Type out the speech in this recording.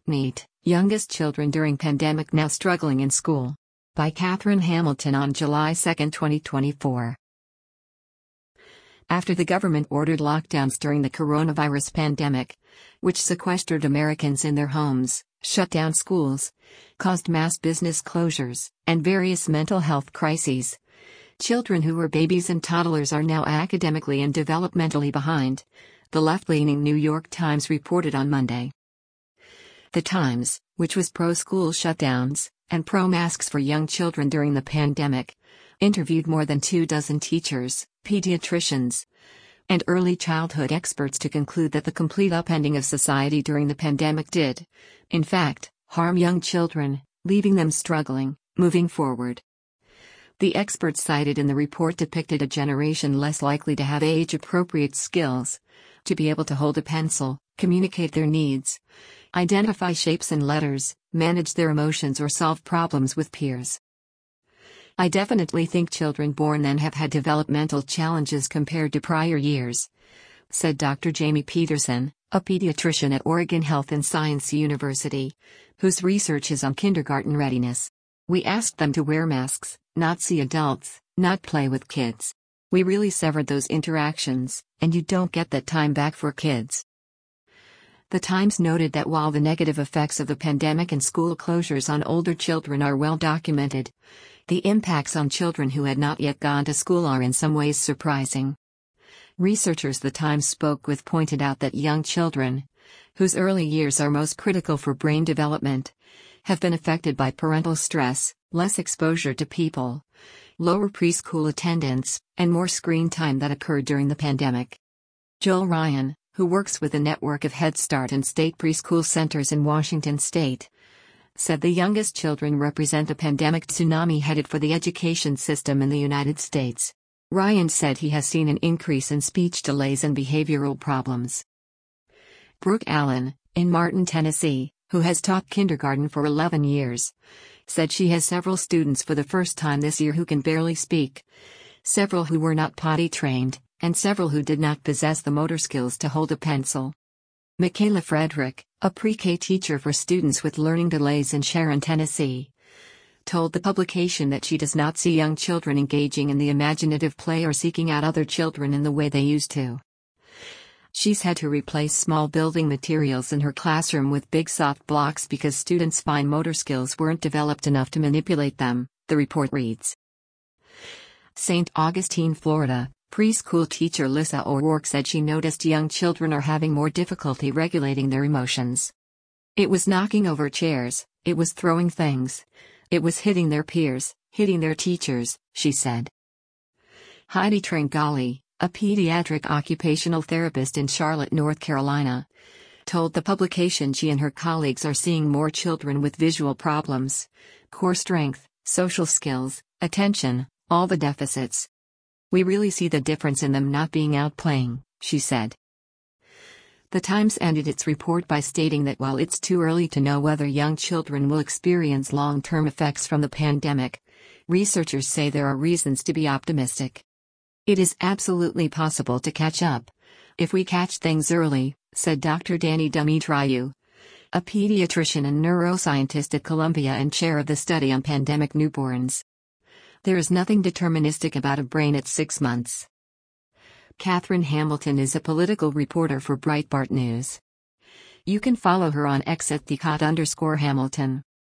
NEET, Youngest Children During Pandemic Now Struggling in School. By Catherine Hamilton on July 2, 2024. After the government ordered lockdowns during the coronavirus pandemic, which sequestered Americans in their homes, shut down schools, caused mass business closures, and various mental health crises, children who were babies and toddlers are now academically and developmentally behind, the left-leaning New York Times reported on Monday. The Times, which was pro-school shutdowns and pro-masks for young children during the pandemic, interviewed more than 24 teachers, pediatricians, and early childhood experts to conclude that the complete upending of society during the pandemic did, in fact, harm young children, leaving them struggling, moving forward. The experts cited in the report depicted a generation less likely to have age-appropriate skills, to be able to hold a pencil, communicate their needs, identify shapes and letters, manage their emotions or solve problems with peers. I definitely think children born then have had developmental challenges compared to prior years, said Dr. Jamie Peterson, a pediatrician at Oregon Health and Science University, whose research is on kindergarten readiness. We asked them to wear masks, not see adults, not play with kids. We really severed those interactions, and you don't get that time back for kids. The Times noted that while the negative effects of the pandemic and school closures on older children are well documented, the impacts on children who had not yet gone to school are in some ways surprising. Researchers the Times spoke with pointed out that young children, whose early years are most critical for brain development, have been affected by parental stress, less exposure to people, lower preschool attendance, and more screen time that occurred during the pandemic. Joel Ryan, who works with a network of Head Start and state preschool centers in Washington state, said the youngest children represent a pandemic tsunami headed for the education system in the United States. Ryan said he has seen an increase in speech delays and behavioral problems. Brooke Allen, in Martin, Tennessee, who has taught kindergarten for 11 years, said she has several students for the first time this year who can barely speak, several who were not potty trained, and several who did not possess the motor skills to hold a pencil. Michaela Frederick, a pre-K teacher for students with learning delays in Sharon, Tennessee, told the publication that she does not see young children engaging in the imaginative play or seeking out other children in the way they used to. She's had to replace small building materials in her classroom with big soft blocks because students' fine motor skills weren't developed enough to manipulate them, the report reads. St. Augustine, Florida, preschool teacher Lisa O'Rourke said she noticed young children are having more difficulty regulating their emotions. It was knocking over chairs, it was throwing things, it was hitting their peers, hitting their teachers, she said. Heidi Tringali, a pediatric occupational therapist in Charlotte, North Carolina, told the publication she and her colleagues are seeing more children with visual problems, core strength, social skills, attention, all the deficits. We really see the difference in them not being out playing, she said. The Times ended its report by stating that while it's too early to know whether young children will experience long-term effects from the pandemic, researchers say there are reasons to be optimistic. It is absolutely possible to catch up, if we catch things early, said Dr. Danny Dumitriu, a pediatrician and neuroscientist at Columbia and chair of the study on pandemic newborns. There is nothing deterministic about a brain at 6 months. Catherine Hamilton is a political reporter for Breitbart News. You can follow her on X at @Hamilton.